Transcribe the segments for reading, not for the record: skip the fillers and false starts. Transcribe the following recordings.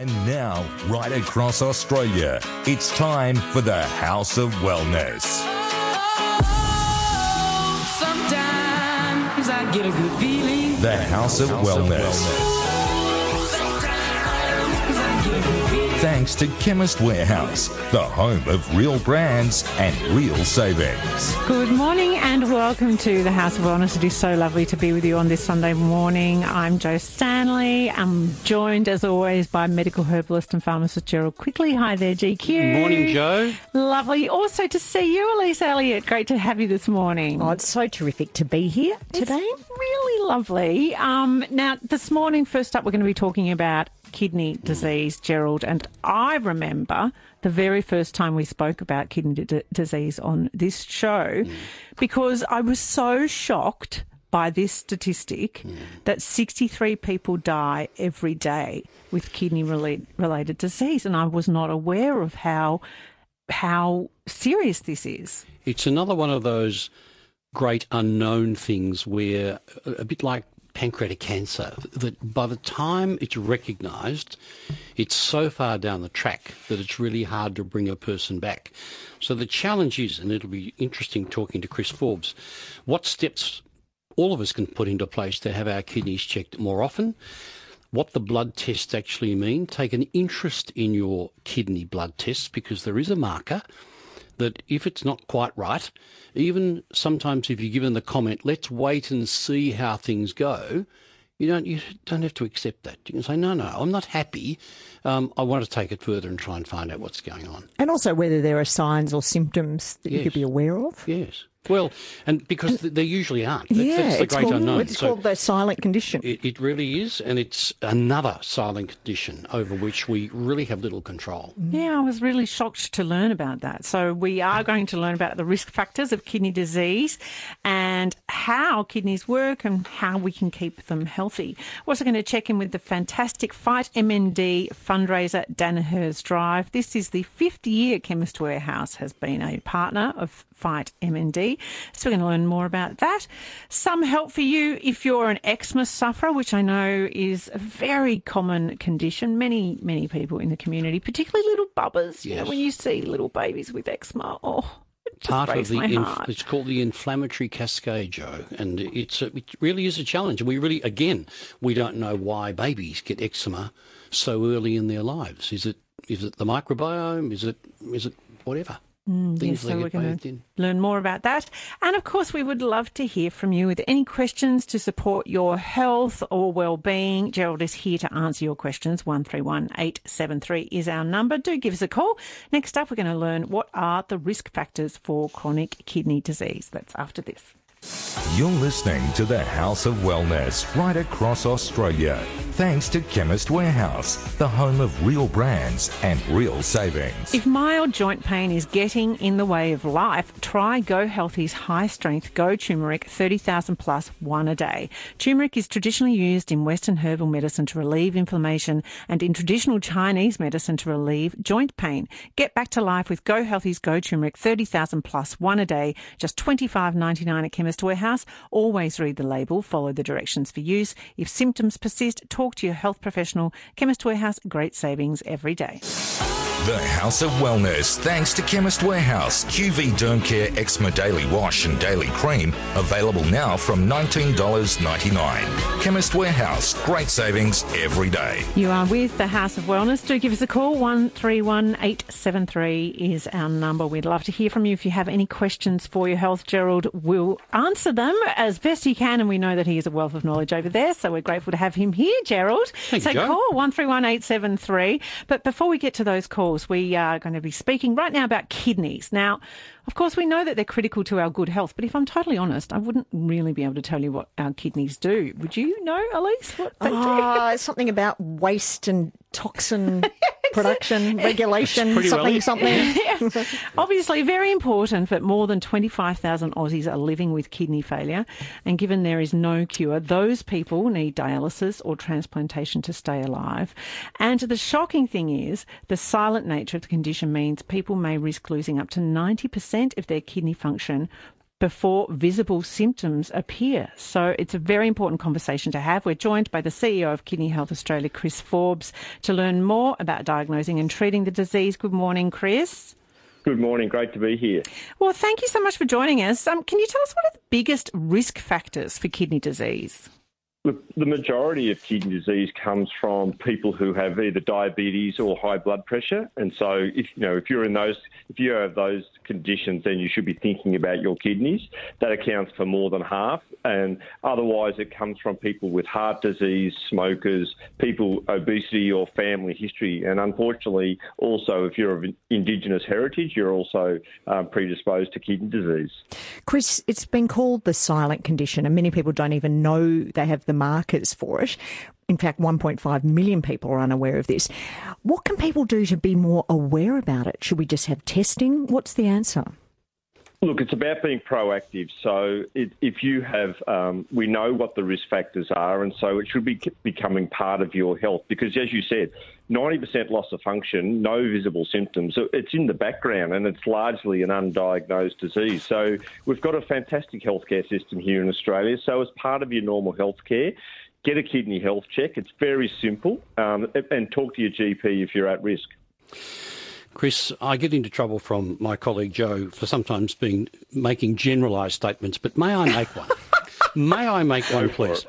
And now, right across Australia, it's time for the House of Wellness. Sometimes I get a good feeling. The House of Wellness. Thanks to Chemist Warehouse, the home of real brands and real savings. Good morning and welcome to the House of Wellness. It is so lovely to be with you on this Sunday morning. I'm Jo Stanley. I'm joined, as always, by medical herbalist and pharmacist Gerald Quigley. Hi there, GQ. Good morning, Jo. Lovely. Also to see you, Elise Elliott. Great to have you this morning. Oh, it's so terrific to be here today. It's really lovely. Now, this morning, first up, we're going to be talking about kidney disease, Gerald, and I remember the very first time we spoke about kidney disease on this show because I was so shocked by this statistic that 63 people die every day with kidney-related disease, and I was not aware of how serious this is. It's another one of those great unknown things where, a bit like pancreatic cancer, that by the time it's recognised, it's so far down the track that it's really hard to bring a person back. So the challenge is, and it'll be interesting talking to Chris Forbes, what steps all of us can put into place to have our kidneys checked more often, what the blood tests actually mean. Take an interest in your kidney blood tests because there is a marker that if it's not quite right, even sometimes if you're given the comment, let's wait and see how things go, you don't have to accept that. You can say, no, I'm not happy. I want to take it further and try and find out what's going on. And also whether there are signs or symptoms that you could be aware of. Yes. Well, and because there usually aren't. That's the great unknown. It's called the silent condition. It really is, and it's another silent condition over which we really have little control. Yeah, I was really shocked to learn about that. So we are going to learn about the risk factors of kidney disease and how kidneys work and how we can keep them healthy. We're also going to check in with the fantastic Fight MND fundraiser, Danaher's Drive. This is the 5th year Chemist Warehouse has been a partner of Fight MND. So we're going to learn more about that. Some help for you if you're an eczema sufferer, which I know is a very common condition. Many people in the community, particularly little bubbers. Yes. You know, when you see little babies with eczema, it just breaks my heart. It's called the inflammatory cascade, Jo, and it really is a challenge. And we don't know why babies get eczema so early in their lives. Is it the microbiome? Is it whatever? Yes, so we're going to learn more about that. And, of course, we would love to hear from you with any questions to support your health or well-being. Gerald is here to answer your questions. 131873 is our number. Do give us a call. Next up, we're going to learn what are the risk factors for chronic kidney disease. That's after this. You're listening to the House of Wellness right across Australia. Thanks to Chemist Warehouse, the home of real brands and real savings. If mild joint pain is getting in the way of life, try Go Healthy's high-strength Go Turmeric 30,000 plus one a day. Turmeric is traditionally used in Western herbal medicine to relieve inflammation and in traditional Chinese medicine to relieve joint pain. Get back to life with Go Healthy's Go Turmeric 30,000 plus one a day, just $25.99 at Chemist Warehouse. Always read the label, follow the directions for use. If symptoms persist, talk to your health professional. Chemist Warehouse, great savings every day. The House of Wellness, thanks to Chemist Warehouse. QV Derm Care Eczema Daily Wash and Daily Cream, available now from $19.99. Chemist Warehouse, great savings every day. You are with the House of Wellness. Do give us a call. 131873 is our number. We'd love to hear from you if you have any questions for your health. Gerald will answer them as best he can, and we know that he is a wealth of knowledge over there, so we're grateful to have him here, Gerald. Thank you, Jo. Call 131873. But before we get to those calls, we are going to be speaking right now about kidneys. Now, of course, we know that they're critical to our good health, but if I'm totally honest, I wouldn't really be able to tell you what our kidneys do. Would you know, Elise, what they do? Something about waste and toxin production, regulation, something. Yeah. Obviously, very important that more than 25,000 Aussies are living with kidney failure, and given there is no cure, those people need dialysis or transplantation to stay alive. And the shocking thing is, the silent nature of the condition means people may risk losing up to 90% of their kidney function before visible symptoms appear. So it's a very important conversation to have. We're joined by the CEO of Kidney Health Australia, Chris Forbes, to learn more about diagnosing and treating the disease. Good morning, Chris. Good morning. Great to be here. Well, thank you so much for joining us. Can you tell us what are the biggest risk factors for kidney disease? Look, the majority of kidney disease comes from people who have either diabetes or high blood pressure, and so if you have those conditions, then you should be thinking about your kidneys. That accounts for more than half, and otherwise it comes from people with heart disease, smokers, people obesity or family history, and unfortunately, also if you're of Indigenous heritage, you're also predisposed to kidney disease. Chris, it's been called the silent condition, and many people don't even know they have the markers for it. In fact, 1.5 million people are unaware of this. What can people do to be more aware about it? Should we just have testing? What's the answer? Look, it's about being proactive. So if you have, we know what the risk factors are, and so it should be becoming part of your health because, as you said, 90% loss of function, no visible symptoms. So it's in the background and it's largely an undiagnosed disease. So we've got a fantastic healthcare system here in Australia. So as part of your normal healthcare, get a kidney health check. It's very simple, and talk to your GP if you're at risk. Chris, I get into trouble from my colleague Joe for sometimes making generalised statements, but may I make one? May I make one, please?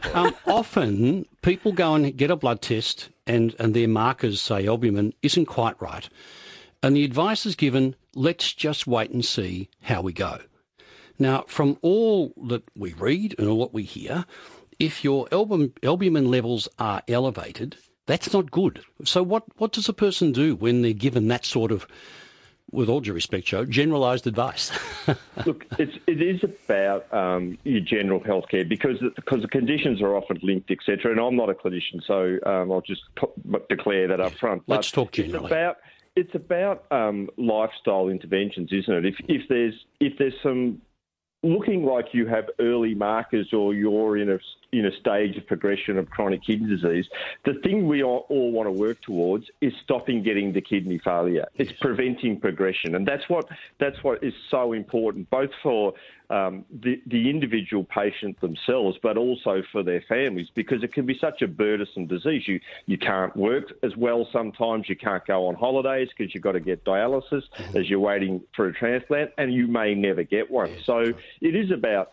Often people go and get a blood test and their markers say albumin isn't quite right. And the advice is given, let's just wait and see how we go. Now, from all that we read and all what we hear, if your albumin levels are elevated, that's not good. So what does a person do when they're given that sort of, with all due respect, Joe, generalised advice? Look, it is about your general healthcare because the conditions are often linked, etc. And I'm not a clinician, so I'll just declare that up front. Let's talk generally. It's about lifestyle interventions, isn't it? If there's some looking like you have early markers or you're in a stage of progression of chronic kidney disease, the thing we all want to work towards is stopping getting the kidney failure. It's preventing progression, and that's what is so important, both for the individual patient themselves, but also for their families, because it can be such a burdensome disease. You can't work as well sometimes. You can't go on holidays because you've got to get dialysis as you're waiting for a transplant, and you may never get one. So it is about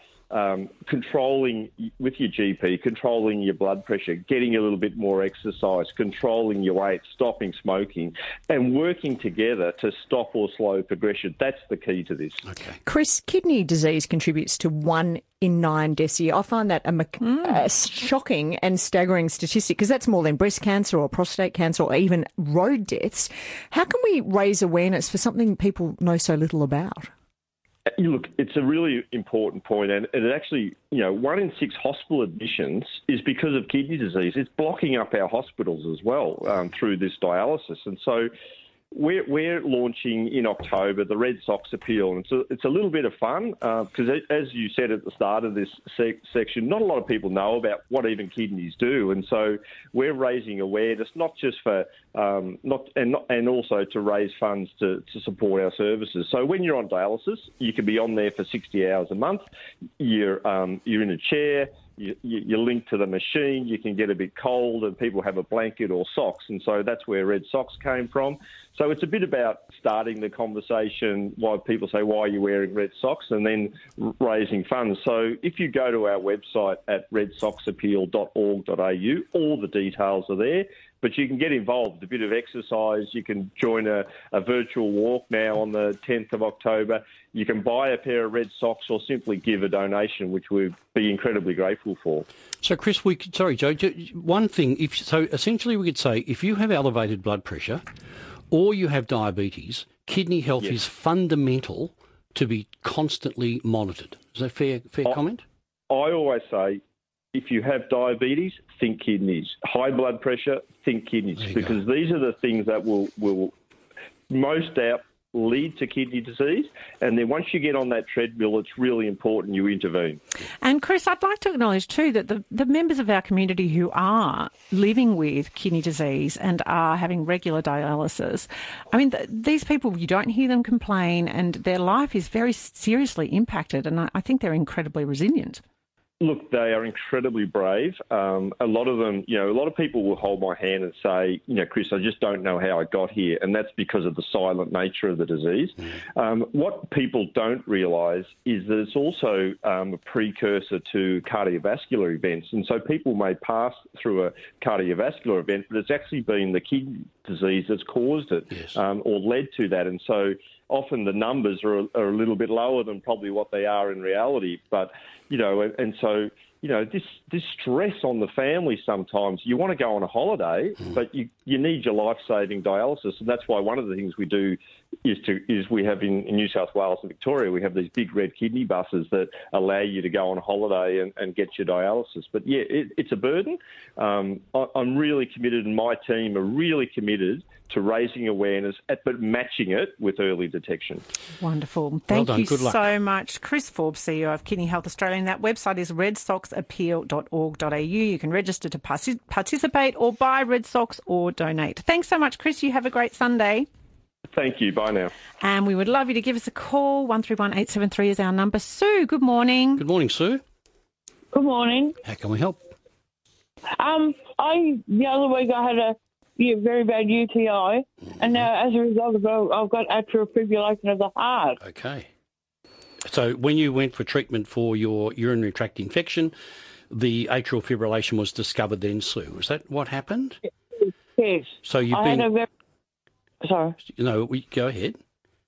controlling with your GP, controlling your blood pressure, getting a little bit more exercise, controlling your weight, stopping smoking, and working together to stop or slow progression. That's the key to this. Okay. Chris, kidney disease contributes to 1 in 9 deaths a year. I find that a shocking and staggering statistic because that's more than breast cancer or prostate cancer or even road deaths. How can we raise awareness for something people know so little about? Look, it's a really important point, and it actually, 1 in 6 hospital admissions is because of kidney disease. It's blocking up our hospitals as well through this dialysis, and so we're launching in October the Red Sox Appeal, and so it's a little bit of fun because, as you said at the start of this section, not a lot of people know about what even kidneys do, and so we're raising awareness not just for and also to raise funds to support our services. So when you're on dialysis, you can be on there for 60 hours a month. You're in a chair. You're linked to the machine, you can get a bit cold and people have a blanket or socks, and so that's where Red Socks came from. So it's a bit about starting the conversation why people say, why are you wearing red socks, and then raising funds. So if you go to our website at redsoxappeal.org.au, all the details are there. But you can get involved, a bit of exercise. You can join a virtual walk now on the 10th of October. You can buy a pair of red socks or simply give a donation, which we'd be incredibly grateful for. So, Chris, Joe, one thing, essentially we could say if you have elevated blood pressure or you have diabetes, kidney health is fundamental to be constantly monitored. Is that fair comment? I always say, if you have diabetes, think kidneys. High blood pressure, think kidneys, because these are the things that will most lead to kidney disease. And then once you get on that treadmill, it's really important you intervene. And Chris, I'd like to acknowledge too that the members of our community who are living with kidney disease and are having regular dialysis, I mean, these people, you don't hear them complain, and their life is very seriously impacted, and I think they're incredibly resilient. Look, they are incredibly brave. A lot of them, a lot of people will hold my hand and say, Chris, I just don't know how I got here. And that's because of the silent nature of the disease. What people don't realise is that it's also a precursor to cardiovascular events. And so people may pass through a cardiovascular event, but it's actually been the kidney disease that's caused it, yes, or led to that. And so often the numbers are a little bit lower than probably what they are in reality. But, and so, this stress on the family sometimes, you want to go on a holiday, but you need your life-saving dialysis. And that's why one of the things we do is we have in New South Wales and Victoria, we have these big red kidney buses that allow you to go on holiday and get your dialysis. But, yeah, it's a burden. I'm really committed, and my team are really committed to raising awareness, but matching it with early detection. Wonderful. Thank you Good luck. so much. Chris Forbes, CEO of Kidney Health Australia. And that website is redsoxappeal.org.au. You can register to participate or buy Red Sox or donate. Thanks so much, Chris. You have a great Sunday. Thank you. Bye now. And we would love you to give us a call. 131873 is our number. Sue, good morning. Good morning, Sue. Good morning. How can we help? The other week I had a very bad UTI, and now as a result of it, I've got atrial fibrillation of the heart. Okay. So when you went for treatment for your urinary tract infection, the atrial fibrillation was discovered then, Sue. Is that what happened? Yes. So you've I been... had a very... Sorry. No, go ahead.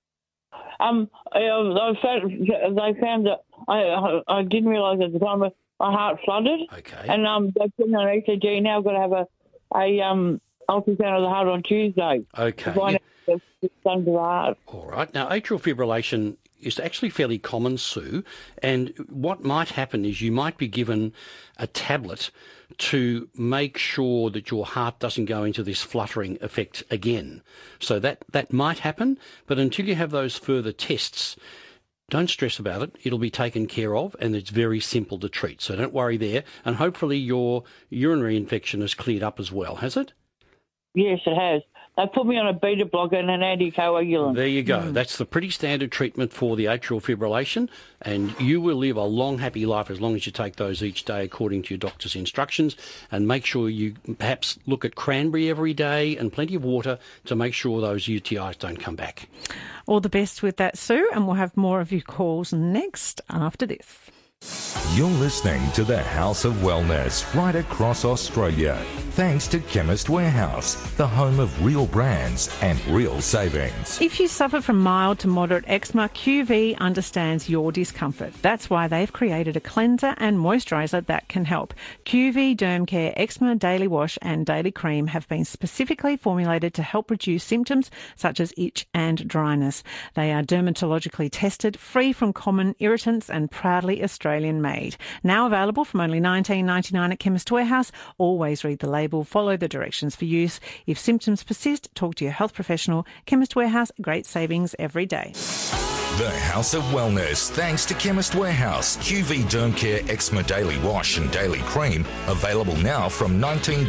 They found that I didn't realise at the time my heart flooded. Okay. And they put me on ECG. Now I've got to have a ultrasound of the heart on Tuesday. Okay. To find out if it's done to the heart. All right. Now, atrial fibrillation is actually fairly common, Sue, and what might happen is you might be given a tablet to make sure that your heart doesn't go into this fluttering effect again. So that might happen, but until you have those further tests, don't stress about it. It'll be taken care of, and it's very simple to treat. So don't worry there. And hopefully your urinary infection has cleared up as well, has it? Yes, it has. They put me on a beta blocker and an anticoagulant. There you go. That's the pretty standard treatment for the atrial fibrillation, and you will live a long, happy life as long as you take those each day according to your doctor's instructions. And make sure you perhaps look at cranberry every day and plenty of water to make sure those UTIs don't come back. All the best with that, Sue, and we'll have more of your calls next after this. You're listening to the House of Wellness right across Australia. Thanks to Chemist Warehouse, the home of real brands and real savings. If you suffer from mild to moderate eczema, QV understands your discomfort. That's why they've created a cleanser and moisturiser that can help. QV Derm Care Eczema Daily Wash and Daily Cream have been specifically formulated to help reduce symptoms such as itch and dryness. They are dermatologically tested, free from common irritants and proudly Australian made. Now available from only $19.99 at Chemist Warehouse. Always read the label, follow the directions for use. If symptoms persist, talk to your health professional. Chemist Warehouse, great savings every day. The House of Wellness, thanks to Chemist Warehouse. QV Derm Care Eczema Daily Wash and Daily Cream, available now from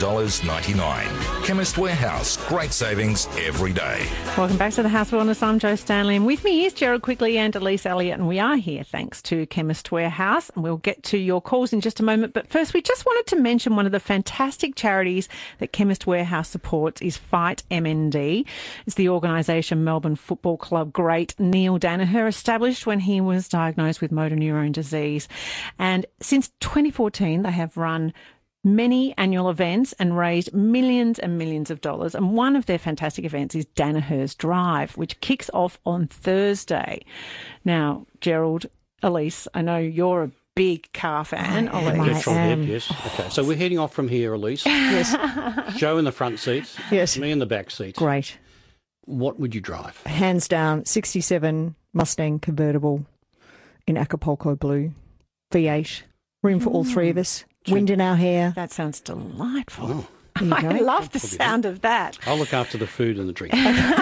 $19.99. Chemist Warehouse, great savings every day. Welcome back to the House of Wellness. I'm Jo Stanley, and with me is Gerald Quigley and Elise Elliott, and we are here thanks to Chemist Warehouse, and we'll get to your calls in just a moment. But first, we just wanted to mention one of the fantastic charities that Chemist Warehouse supports is Fight MND. It's the organisation Melbourne Football Club great Neil Danaher established when he was diagnosed with motor neurone disease. And since 2014, they have run many annual events and raised millions and millions of dollars. And one of their fantastic events is Danaher's Drive, which kicks off on Thursday. Now, Gerald, Elise, I know you're a big car fan. Yes. Okay, so we're heading off from here, Elise. Yes. Joe in the front seat. Yes. Me in the back seat. Great. What would you drive? Hands down, 67 Mustang convertible in Acapulco blue, V8, room for all three of us, wind in our hair. That sounds delightful. I love the sound of that. I'll look after the food and the drink.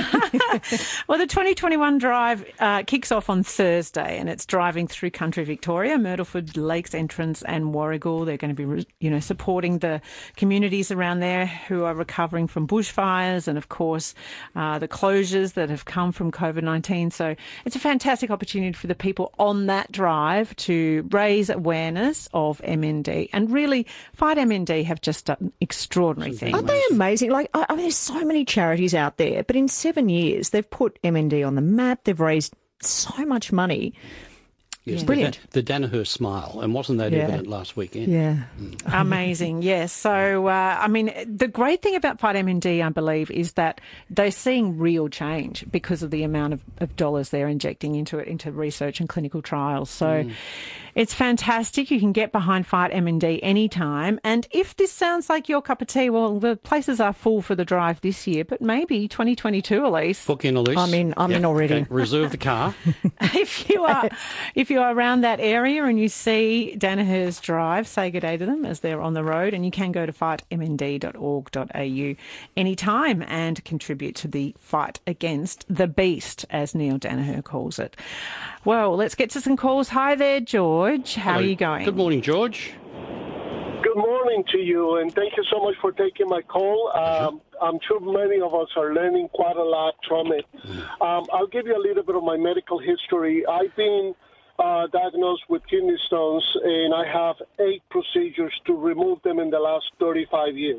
Well, the 2021 drive kicks off on Thursday, and it's driving through country Victoria, Myrtleford, Lakes Entrance and Warragul. They're going to be, supporting the communities around there who are recovering from bushfires and, of course, the closures that have come from COVID-19. So it's a fantastic opportunity for the people on that drive to raise awareness of MND. And really, Fight MND have just done extraordinary things. Aren't they amazing? Like, I mean, there's so many charities out there, but in 7 years, they've put MND on the map. They've raised so much money. Yes, brilliant. The Danaher smile, and wasn't that evident last weekend? Yeah. Amazing, yes. So, I mean, the great thing about Fight MND, I believe, is that they're seeing real change because of the amount of dollars they're injecting into it, into research and clinical trials. So it's fantastic. You can get behind Fight MND anytime. And if this sounds like your cup of tea, well, the places are full for the drive this year, but maybe 2022, Elise. Book in, Elise. I'm in already. Okay. Reserve the car. If you are around that area and you see Danaher's Drive, say good day to them as they're on the road, and you can go to fightmnd.org.au anytime and contribute to the fight against the beast, as Neil Danaher calls it. Well, let's get to some calls. Hi there, George. How Hello. are you going? Good morning, George. Good morning to you, and thank you so much for taking my call. I'm sure many of us are learning quite a lot from it. I'll give you a little bit of my medical history. I've been diagnosed with kidney stones, and I have 8 procedures to remove them in the last 35 years.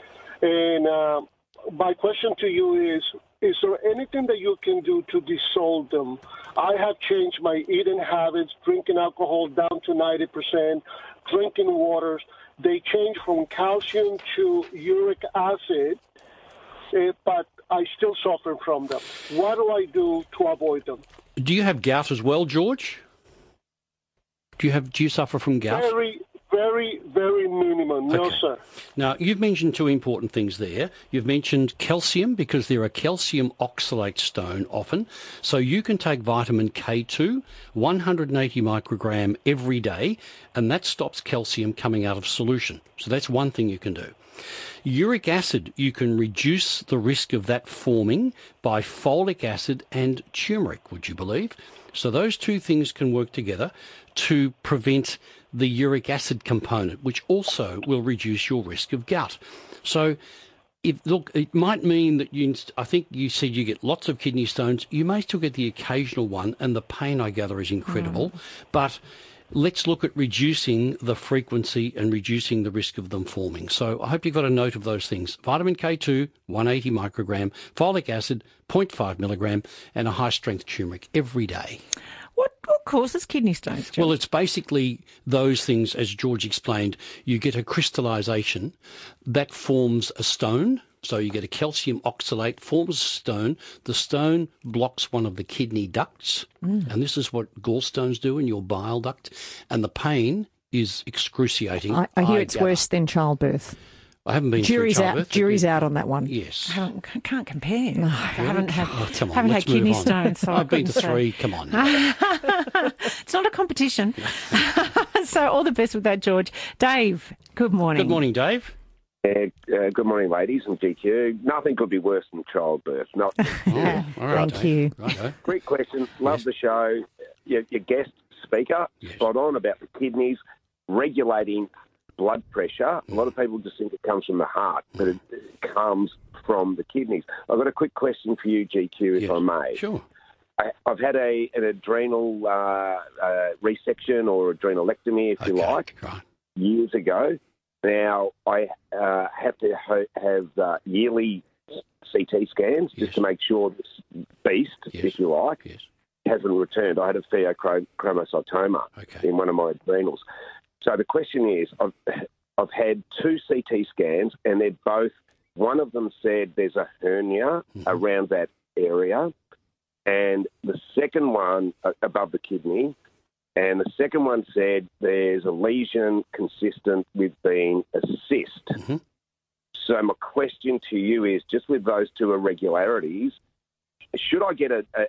And my question to you is there anything that you can do to dissolve them? I have changed my eating habits, drinking alcohol down to 90%, drinking waters. They change from calcium to uric acid, but I still suffer from them. What do I do to avoid them? Do you have gout as well, George? Do you suffer from gout? Very, very, very minimum. No, Okay. sir. Now, you've mentioned 2 important things there. You've mentioned calcium, because they're a calcium oxalate stone often. So you can take vitamin K2, 180 microgram every day, and that stops calcium coming out of solution. So that's one thing you can do. Uric acid, you can reduce the risk of that forming by folic acid and turmeric, would you believe? So those 2 things can work together to prevent the uric acid component, which also will reduce your risk of gout. So, it might mean that I think you said you get lots of kidney stones. You may still get the occasional one, and the pain, I gather, is incredible. But let's look at reducing the frequency and reducing the risk of them forming. So I hope you've got a note of those things. Vitamin K2, 180 microgram, folic acid, 0.5 milligram, and a high-strength turmeric every day. What causes kidney stones, George? Well, it's basically those things, as George explained. You get a crystallization that forms a stone. So you get a calcium oxalate, forms a stone. The stone blocks one of the kidney ducts, and this is what gallstones do in your bile duct, and the pain is excruciating. I hear it's worse than childbirth. I haven't been through childbirth. Jury's out on that one. Yes. I can't compare. I haven't had, Come on, haven't had let's move kidney on. stones. So I've been to couldn't 3. say. Come on. It's not a competition. So all the best with that, George. Dave, good morning. Good morning, Dave. Good morning, ladies and GQ. Nothing could be worse than childbirth. Not Oh, all right, Thank Dave. you. Righto. Great question. Love the show. Your guest speaker, spot on about the kidneys, regulating blood pressure. A lot of people just think it comes from the heart, but it comes from the kidneys. I've got a quick question for you, GQ, if I may. Sure. I've had an adrenal resection or adrenalectomy, if you like, Right. years ago. Now, I have to have yearly CT scans just to make sure this beast, if you like, hasn't returned. I had a pheochromocytoma in one of my adrenals. So the question is, I've had 2 CT scans, and they're both, one of them said there's a hernia around that area, and the second one above the kidney, and the second one said there's a lesion consistent with being a cyst. So my question to you is, just with those 2 irregularities, should I get an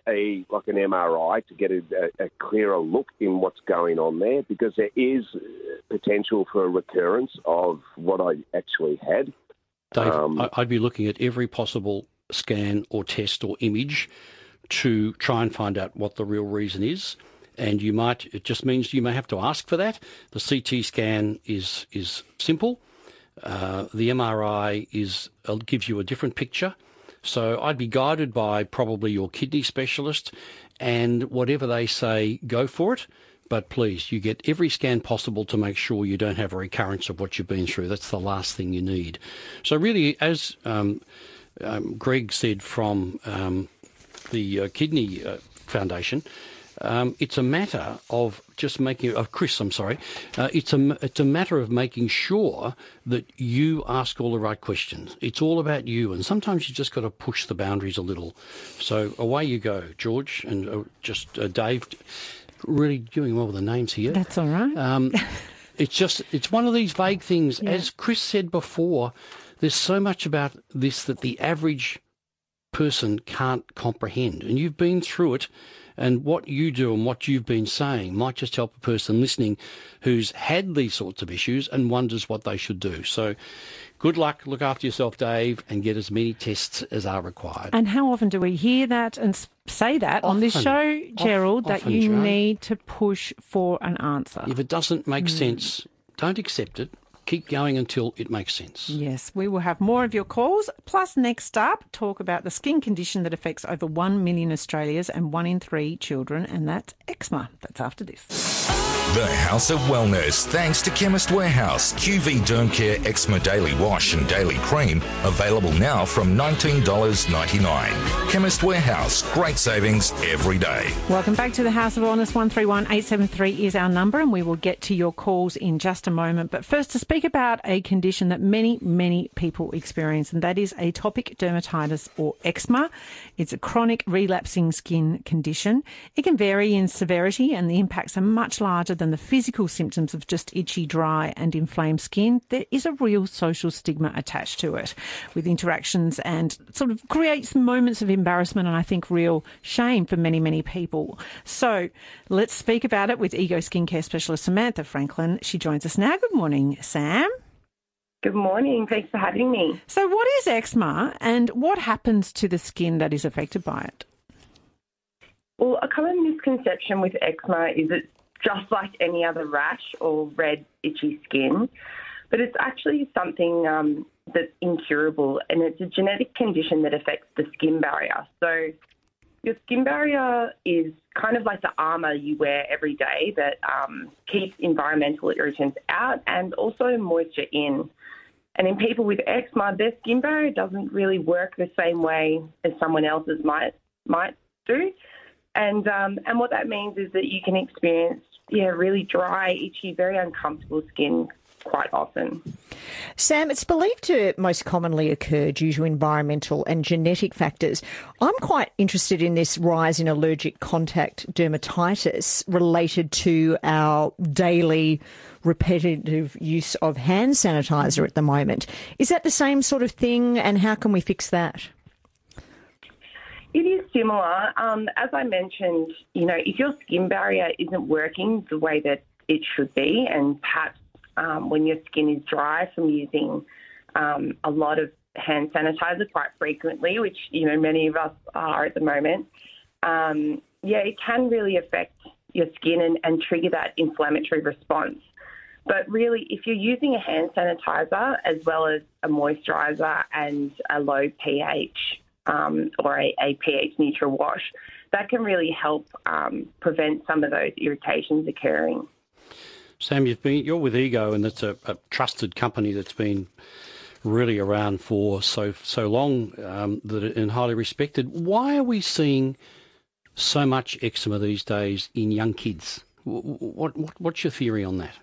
MRI to get a clearer look in what's going on there? Because there is potential for a recurrence of what I actually had. Dave, I'd be looking at every possible scan or test or image to try and find out what the real reason is. And it just means you may have to ask for that. The CT scan is simple. The MRI gives you a different picture. So I'd be guided by probably your kidney specialist, and whatever they say, go for it. But please, you get every scan possible to make sure you don't have a recurrence of what you've been through. That's the last thing you need. So really, as Greg said from the Kidney Foundation, it's a matter of just Chris, I'm sorry. It's a matter of making sure that you ask all the right questions. It's all about you, and sometimes you just got to push the boundaries a little. So away you go, George, and Dave. Really doing well with the names here. That's all right. It's one of these vague things. Yeah. As Chris said before, there's so much about this that the average person can't comprehend, and you've been through it. And what you do and what you've been saying might just help a person listening who's had these sorts of issues and wonders what they should do. So good luck, look after yourself, Dave, and get as many tests as are required. And how often do we hear that and say that on this show, Gerald, that you need to push for an answer? If it doesn't make sense, don't accept it. Keep going until it makes sense. Yes, we will have more of your calls. Plus, next up, talk about the skin condition that affects over 1 million Australians and 1 in 3 children, and that's eczema. That's after this. The House of Wellness, thanks to Chemist Warehouse. QV Derm Care Eczema Daily Wash and Daily Cream, available now from $19.99. Chemist Warehouse, great savings every day. Welcome back to the House of Wellness. 131873 is our number, and we will get to your calls in just a moment. But first, to speak about a condition that many, many people experience, and that is atopic dermatitis or eczema. It's a chronic relapsing skin condition. It can vary in severity, and the impacts are much larger than the physical symptoms of just itchy, dry and inflamed skin. There is a real social stigma attached to it, with interactions, and sort of creates moments of embarrassment and I think real shame for many, many people. So let's speak about it with Ego Skincare Specialist Samantha Franklin. She joins us now. Good morning, Sam. Good morning. Thanks for having me. So what is eczema and what happens to the skin that is affected by it? Well, a common misconception with eczema is it's just like any other rash or red, itchy skin, but it's actually something that's incurable, and it's a genetic condition that affects the skin barrier. So your skin barrier is kind of like the armour you wear every day that keeps environmental irritants out and also moisture in. And in people with eczema, their skin barrier doesn't really work the same way as someone else's might do. And what that means is that you can experience, really dry, itchy, very uncomfortable skin quite often. Sam, it's believed to most commonly occur due to environmental and genetic factors. I'm quite interested in this rise in allergic contact dermatitis related to our daily repetitive use of hand sanitizer at the moment. Is that the same sort of thing, and how can we fix that? It is similar. As I mentioned, if your skin barrier isn't working the way that it should be, and perhaps when your skin is dry from using a lot of hand sanitizer quite frequently, which, many of us are at the moment, it can really affect your skin and trigger that inflammatory response. But really, if you're using a hand sanitizer as well as a moisturiser and a low pH or a pH neutral wash, that can really help prevent some of those irritations occurring. Sam, you're with Ego, and it's a trusted company that's been really around for so long and highly respected. Why are we seeing so much eczema these days in young kids? What's your theory on that?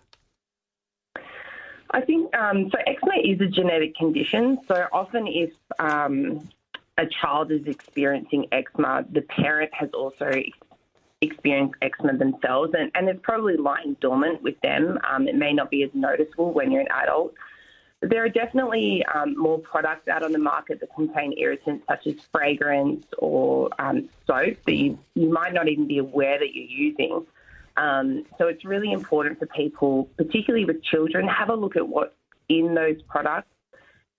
I think so. Eczema is a genetic condition. So often, if a child is experiencing eczema, the parent has also experienced eczema themselves, and it's probably lying dormant with them. It may not be as noticeable when you're an adult. But there are definitely more products out on the market that contain irritants such as fragrance or soap that you might not even be aware that you're using. So it's really important for people, particularly with children, have a look at what's in those products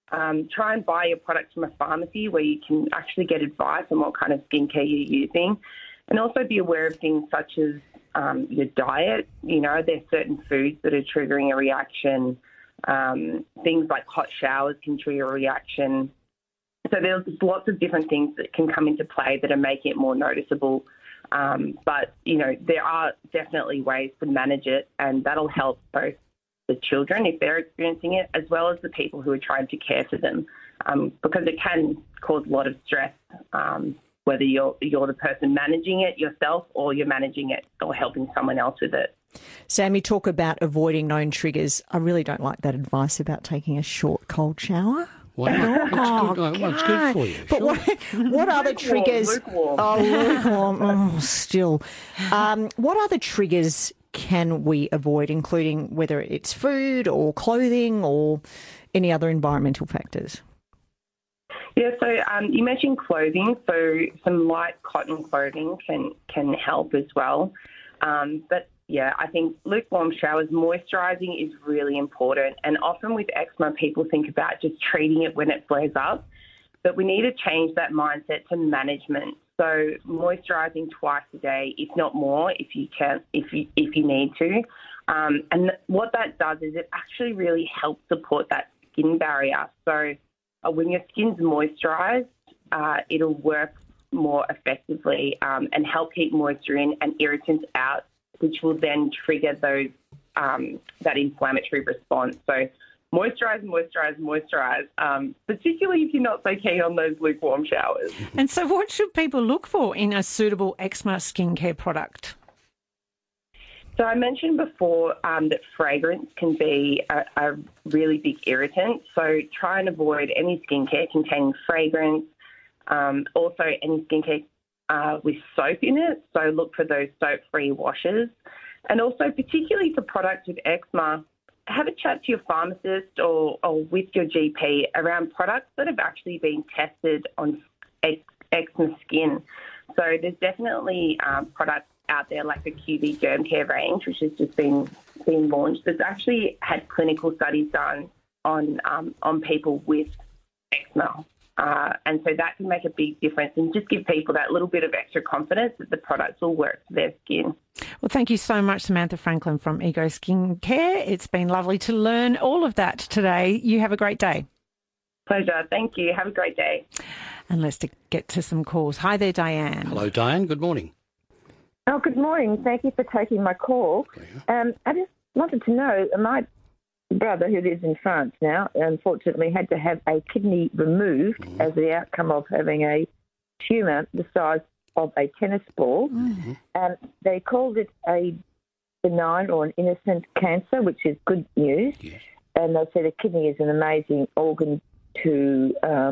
Try and buy your products from a pharmacy where you can actually get advice on what kind of skincare you're using. And also be aware of things such as your diet. You know, there's certain foods that are triggering a reaction. Things like hot showers can trigger a reaction. So there's lots of different things that can come into play that are making it more noticeable. But, you know, there are definitely ways to manage it, and that'll help both the children if they're experiencing it, as well as the people who are trying to care for them, because it can cause a lot of stress, whether you're the person managing it yourself or you're managing it or helping someone else with it. Sam, you talk about avoiding known triggers. I really don't like that advice about taking a short cold shower. Wow, it's good for you. But what other triggers? Lukewarm. Oh, lukewarm. Oh, still. What other triggers can we avoid, including whether it's food or clothing or any other environmental factors? Yeah, so you mentioned clothing, so some light cotton clothing can help as well. But yeah, I think lukewarm showers, moisturising is really important. And often with eczema, people think about just treating it when it flares up. But we need to change that mindset to management. So moisturising twice a day, if not more, if you need to. And what that does is it actually really helps support that skin barrier. So when your skin's moisturised, it'll work more effectively and help keep moisture in and irritants out, which will then trigger those that inflammatory response. So moisturise, particularly if you're not so keen on those lukewarm showers. And so what should people look for in a suitable eczema skincare product? So I mentioned before that fragrance can be a really big irritant. So try and avoid any skincare containing fragrance. Also any skincare with soap in it. So look for those soap-free washes. And also particularly for products with eczema, have a chat to your pharmacist or with your GP around products that have actually been tested on eczema skin. So there's definitely products out there like the QV Derm Care range, which has just been launched, that's actually had clinical studies done on people with eczema. And so that can make a big difference and just give people that little bit of extra confidence that the products will work for their skin. Well, thank you so much, Samantha Franklin from Ego Skincare. It's been lovely to learn all of that today. You have a great day. Pleasure. Thank you. Have a great day. And let's get to some calls. Hi there, Diane. Hello, Diane. Good morning. Oh, good morning. Thank you for taking my call. I just wanted to know, my brother, who lives in France now, unfortunately had to have a kidney removed as the outcome of having a tumour the size of a tennis ball. And they called it a benign or an innocent cancer, which is good news. Yes. And they said a kidney is an amazing organ to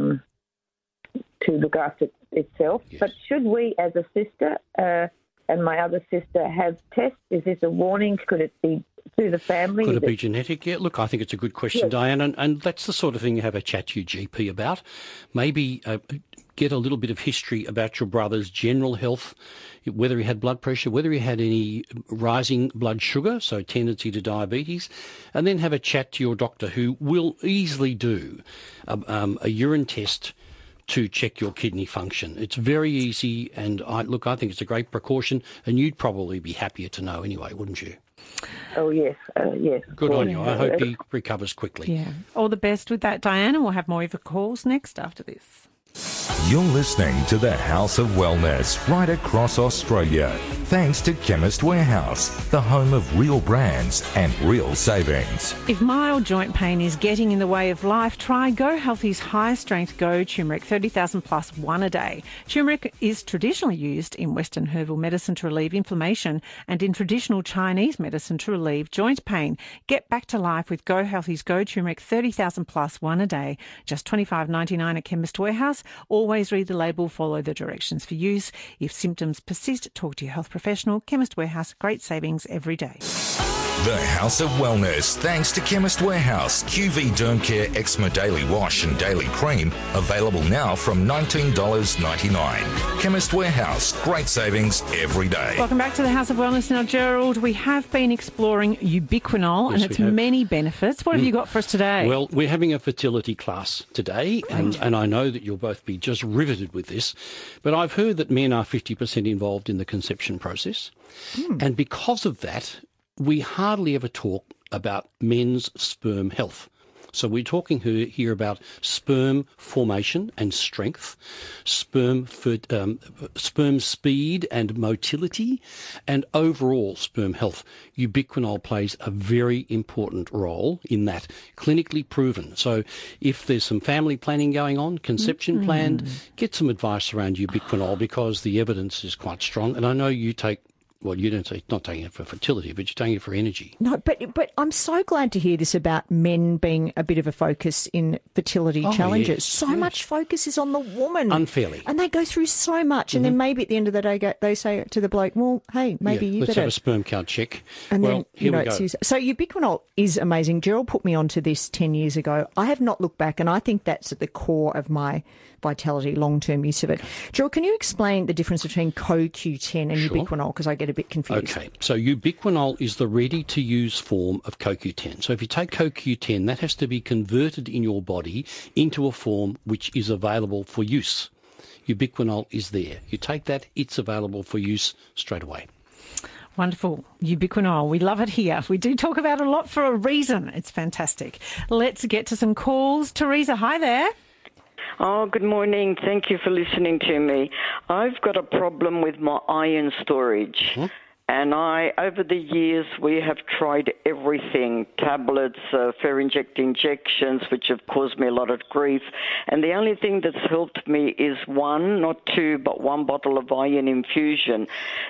look after itself. Yes. But should we, as a sister, and my other sister, have tests? Is this a warning? Could it be through the family? Could it be genetic? Yeah, look, I think it's a good question, yes. Diane, and that's the sort of thing you have a chat to your GP about. Maybe get a little bit of history about your brother's general health, whether he had blood pressure, whether he had any rising blood sugar, so tendency to diabetes, and then have a chat to your doctor, who will easily do a urine test to check your kidney function. It's very easy, and I think it's a great precaution, and you'd probably be happier to know anyway, wouldn't you? Oh, yes, yes. Good on you. I hope he recovers quickly. Yeah. All the best with that, Diana. We'll have more of your calls next after this. You're listening to the House of Wellness right across Australia. Thanks to Chemist Warehouse, the home of real brands and real savings. If mild joint pain is getting in the way of life, try Go Healthy's high-strength Go Turmeric 30,000 plus one a day. Turmeric is traditionally used in Western herbal medicine to relieve inflammation and in traditional Chinese medicine to relieve joint pain. Get back to life with Go Healthy's Go Turmeric 30,000 plus one a day. Just $25.99 at Chemist Warehouse. Always read the label, follow the directions for use. If symptoms persist, talk to your health professional. Chemist Warehouse, great savings every day. The House of Wellness, thanks to Chemist Warehouse. QV Derm Care Eczema Daily Wash and Daily Cream, available now from $19.99. Chemist Warehouse, great savings every day. Welcome back to the House of Wellness. Now, Gerald, we have been exploring ubiquinol and its many benefits. What have you got for us today? Well, we're having a fertility class today, and I know that you'll both be just riveted with this, but I've heard that men are 50% involved in the conception process, and because of that, we hardly ever talk about men's sperm health. So we're talking here about sperm formation and strength, sperm speed and motility, and overall sperm health. Ubiquinol plays a very important role in that, clinically proven. So if there's some family planning going on, conception planned, get some advice around ubiquinol because the evidence is quite strong. And I know you take... Well, you don't say not taking it for fertility, but you're taking it for energy. No, but I'm so glad to hear this about men being a bit of a focus in fertility challenges. Yes, much focus is on the woman. Unfairly. And they go through so much. And then maybe at the end of the day, they say to the bloke, well, hey, maybe you let's better. have a sperm count check. And well, then, here we it's go. used. So ubiquinol is amazing. Gerald put me onto this 10 years ago. I have not looked back, and I think that's at the core of my Vitality long-term use of it. Gerald, can you explain the difference between CoQ10 and ubiquinol? Because I get a bit confused. Okay, so ubiquinol is the ready-to-use form of CoQ10. So if you take CoQ10, that has to be converted in your body into a form which is available for use. Ubiquinol is there. You take that, it's available for use straight away. Wonderful. Ubiquinol. We love it here. We do talk about it a lot for a reason. It's fantastic. Let's get to some calls. Teresa, hi there. Oh, good morning. Thank you for listening to me. I've got a problem with my iron storage. And over the years, we have tried everything, tablets, Ferinject injections, which have caused me a lot of grief. And the only thing that's helped me is one, not two, but one bottle of iron infusion.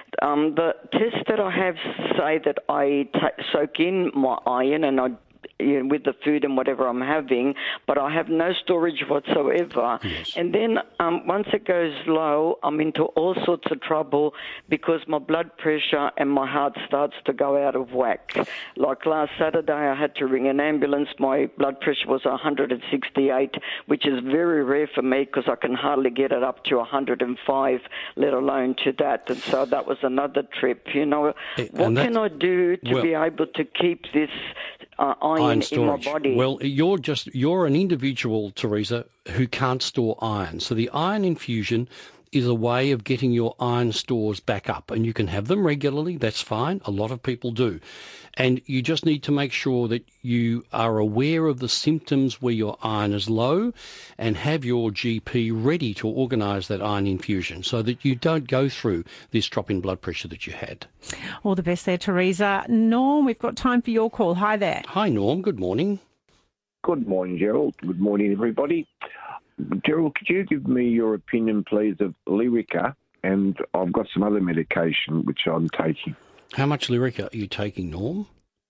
The tests that I have say that I soak in my iron and I with the food and whatever I'm having, but I have no storage whatsoever. Yes. And then once it goes low, I'm into all sorts of trouble because my blood pressure and my heart starts to go out of whack. Like last Saturday, I had to ring an ambulance. My blood pressure was 168, which is very rare for me because I can hardly get it up to 105, let alone to that. And so that was another trip. You know, what can I do to be able to keep this iron in my body? Well, you're an individual, Teresa, who can't store iron. So the iron infusion is a way of getting your iron stores back up, and you can have them regularly. That's fine. A lot of people do. And you just need to make sure that you are aware of the symptoms where your iron is low and have your GP ready to organise that iron infusion so that you don't go through this drop in blood pressure that you had. All the best there, Teresa. Norm, we've got time for your call. Hi there. Hi, Norm. Good morning. Good morning, Gerald. Good morning, everybody. Gerald, could you give me your opinion, please, of Lyrica? And I've got some other medication which I'm taking. How much Lyrica are you taking, Norm?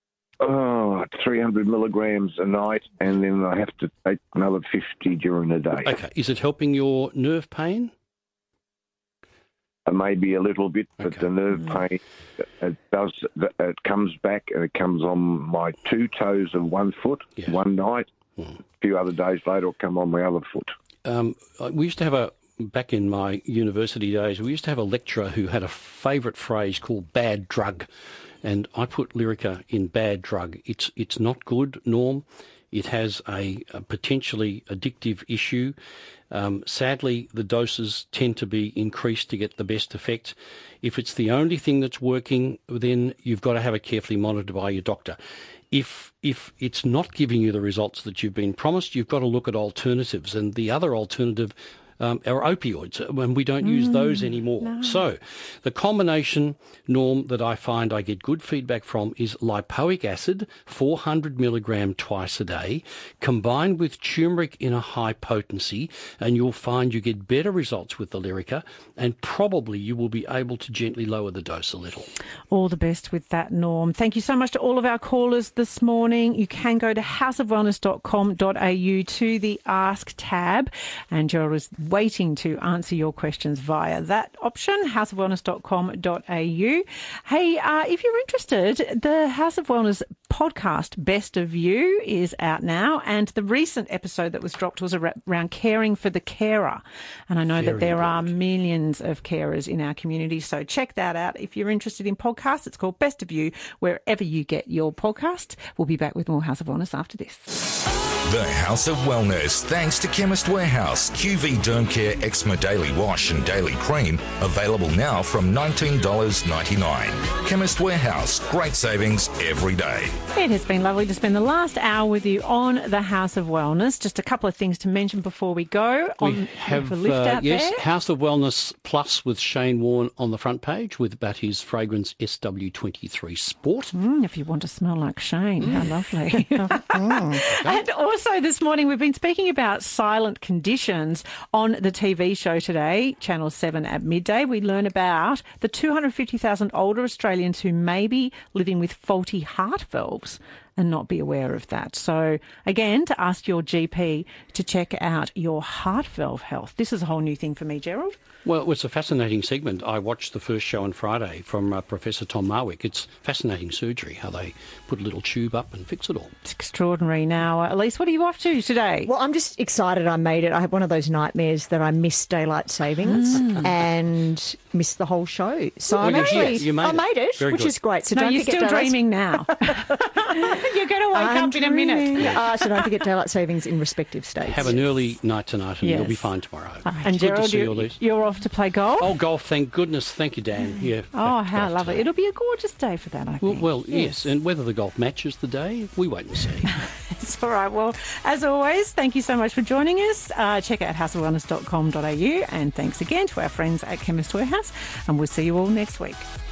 300 milligrams a night, and then I have to take another 50 during the day. Okay. Is it helping your nerve pain? Maybe a little bit, but the nerve pain, it comes back and it comes on my two toes of one foot one night. A few other days later, it'll come on my other foot. We used to have back in my university days, we used to have a lecturer who had a favourite phrase called bad drug. And I put Lyrica in bad drug. It's not good, Norm. It has a potentially addictive issue. Sadly, the doses tend to be increased to get the best effect. If it's the only thing that's working, then you've got to have it carefully monitored by your doctor. If it's not giving you the results that you've been promised, you've got to look at alternatives. And the other alternative are opioids, and we don't use those anymore. No. So the combination, Norm, that I find I get good feedback from is lipoic acid, 400 milligram twice a day, combined with turmeric in a high potency, and you'll find you get better results with the Lyrica, and probably you will be able to gently lower the dose a little. All the best with that, Norm. Thank you so much to all of our callers this morning. You can go to houseofwellness.com.au to the Ask tab, and Gerald is waiting to answer your questions via that option, houseofwellness.com.au. Hey, if you're interested, the House of Wellness podcast, Best of You, is out now, and the recent episode that was dropped was around caring for the carer. And I know that there are millions of carers in our community, so check that out. If you're interested in podcasts, it's called Best of You, wherever you get your podcast. We'll be back with more House of Wellness after this. The House of Wellness, thanks to Chemist Warehouse, QV Derm Care Eczema Daily Wash and Daily Cream, available now from $19.99. Chemist Warehouse, great savings every day. It has been lovely to spend the last hour with you on the House of Wellness. Just a couple of things to mention before we go. We have House of Wellness Plus with Shane Warne on the front page about his fragrance SW23 Sport. If you want to smell like Shane, how lovely. And also this morning we've been speaking about silent conditions on the TV show today, Channel 7 at midday. We learn about the 250,000 older Australians who may be living with faulty heart valves and not be aware of that. So, again, to ask your GP to check out your heart valve health. This is a whole new thing for me, Gerald. Well, it's a fascinating segment. I watched the first show on Friday from Professor Tom Marwick. It's fascinating surgery, how they put a little tube up and fix it all. It's extraordinary. Now, Elise, what are you off to today? Well, I'm just excited I made it. I had one of those nightmares that I missed daylight savings and missed the whole show. So I made it, which is great. So no, don't you're forget still dreaming now. You're going to wake up in a minute. So don't forget daylight savings in respective states. Have an early night tonight and you'll be fine tomorrow. And Gerald, you're off to play golf? Oh, golf, thank goodness. Thank you, Dan. Yeah. Oh, how lovely. It'll be a gorgeous day for that, I think. Well, yes. And whether the golf matches the day, we wait and see. It's all right. Well, as always, thank you so much for joining us. Check out houseofwellness.com.au, and thanks again to our friends at Chemist Warehouse, and we'll see you all next week.